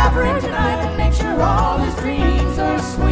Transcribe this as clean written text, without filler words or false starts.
forever and tonight, and make sure all his dreams are sweet.